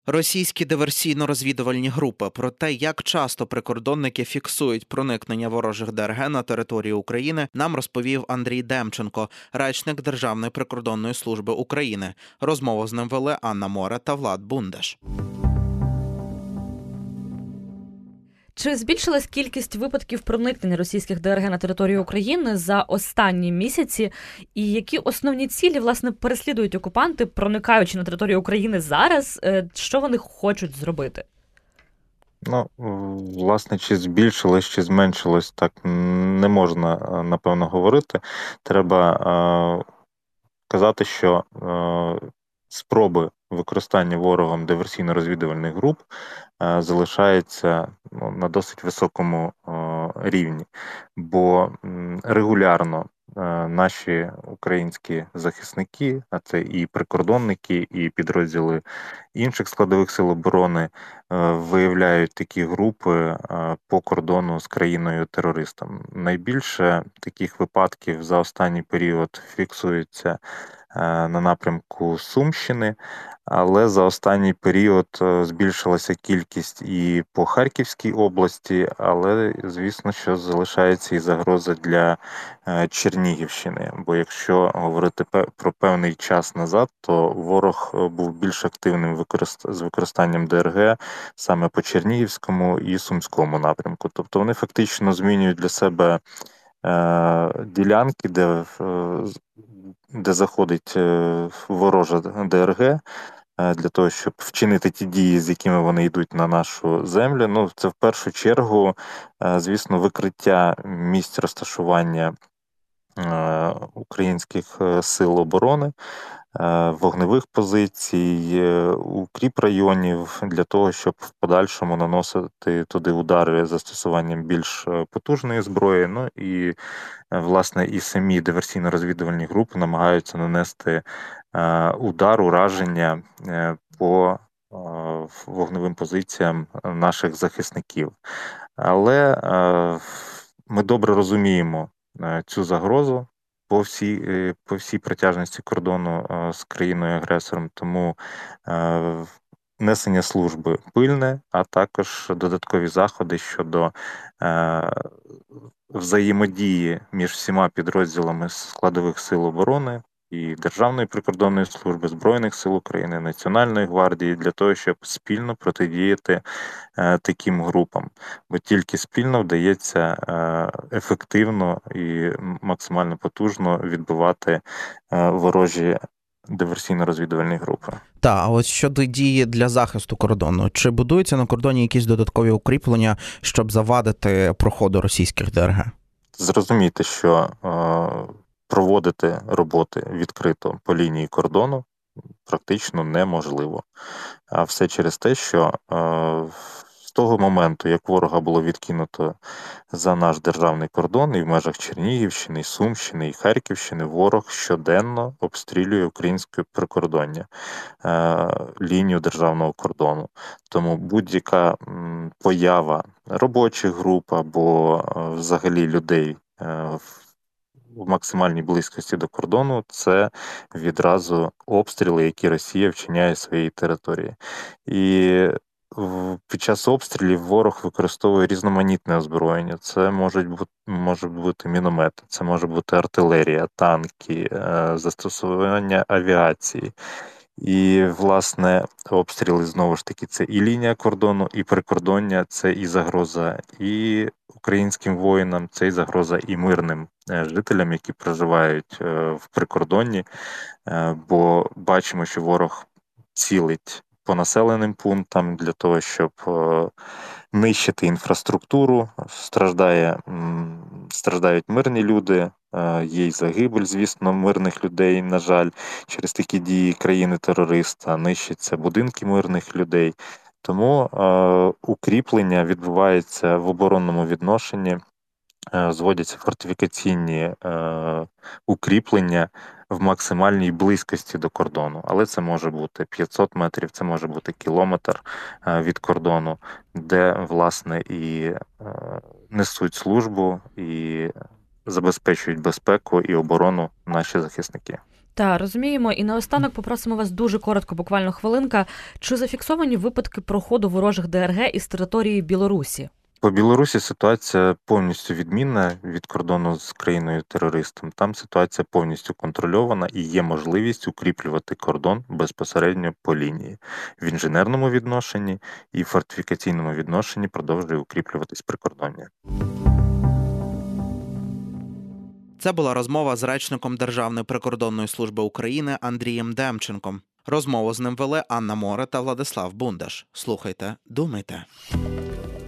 Російські диверсійно-розвідувальні групи. Про те, як часто прикордонники фіксують проникнення ворожих ДРГ на територію України, нам розповів Андрій Демченко, речник Державної прикордонної служби України. Розмову з ним вели Анна Море та Влад Бундеш. Чи збільшилась кількість випадків проникнення російських ДРГ на територію України за останні місяці? І які основні цілі, власне, переслідують окупанти, проникаючи на територію України зараз? Що вони хочуть зробити? Власне, чи збільшилось, чи зменшилось, так не можна, напевно, говорити. Треба казати, що спроби використання ворогом диверсійно-розвідувальних груп залишаються на досить високому рівні, бо регулярно наші українські захисники, а це і прикордонники, і підрозділи інших складових сил оборони, виявляють такі групи по кордону з країною-терористом. Найбільше таких випадків за останній період фіксується на напрямку Сумщини, але за останній період збільшилася кількість і по Харківській області, але, звісно, що залишається і загроза для Чернігівщини, бо якщо говорити про певний час назад, то ворог був більш активним з використанням ДРГ саме по Чернігівському і Сумському напрямку. Тобто вони фактично змінюють для себе ділянки, де заходить ворожа ДРГ, для того, щоб вчинити ті дії, з якими вони йдуть на нашу землю. Це в першу чергу, звісно, викриття місць розташування українських сил оборони, вогневих позицій, укріп-районів, для того, щоб в подальшому наносити туди удари застосуванням більш потужної зброї. І, власне, і самі диверсійно-розвідувальні групи намагаються нанести удар, ураження по вогневим позиціям наших захисників. Але ми добре розуміємо цю загрозу по всій протяжності кордону з країною-агресором, тому несення служби пильне, а також додаткові заходи щодо взаємодії між всіма підрозділами складових сил оборони і Державної прикордонної служби, Збройних сил України, Національної гвардії, для того, щоб спільно протидіяти таким групам. Бо тільки спільно вдається ефективно і максимально потужно відбивати ворожі диверсійно-розвідувальні групи. А ось щодо дії для захисту кордону. Чи будуються на кордоні якісь додаткові укріплення, щоб завадити проходу російських ДРГ? Зрозумійте, що проводити роботи відкрито по лінії кордону практично неможливо. А все через те, що з того моменту, як ворога було відкинуто за наш державний кордон, і в межах Чернігівщини, і Сумщини, і Харківщини, ворог щоденно обстрілює українське прикордоння, лінію державного кордону. Тому будь-яка поява робочих груп або взагалі людей в максимальній близькості до кордону, це відразу обстріли, які Росія вчиняє своєї території. І під час обстрілів ворог використовує різноманітне озброєння. Це можуть бути міномети, це може бути артилерія, танки, застосування авіації. І, власне, обстріли, знову ж таки, це і лінія кордону, і прикордоння, це і загроза і українським воїнам, це і загроза і мирним жителям, які проживають в прикордонні, бо бачимо, що ворог цілить по населеним пунктам для того, щоб нищити інфраструктуру, страждають мирні люди, є й загибель, звісно, мирних людей, на жаль, через такі дії країни-терориста, нищаться будинки мирних людей. Тому укріплення відбувається в оборонному відношенні, зводяться фортифікаційні укріплення в максимальній близькості до кордону. Але це може бути 500 метрів, це може бути кілометр від кордону, де, власне, і несуть службу, і забезпечують безпеку і оборону наші захисники. Так, розуміємо. І наостанок попросимо вас дуже коротко, буквально хвилинка. Чи зафіксовані випадки проходу ворожих ДРГ із території Білорусі? По Білорусі ситуація повністю відмінна від кордону з країною-терористом. Там ситуація повністю контрольована і є можливість укріплювати кордон безпосередньо по лінії. В інженерному відношенні і фортифікаційному відношенні продовжує укріплюватись прикордоння. Це була розмова з речником Державної прикордонної служби України Андрієм Демченком. Розмову з ним вели Анна Море та Владислав Бундаш. Слухайте, думайте.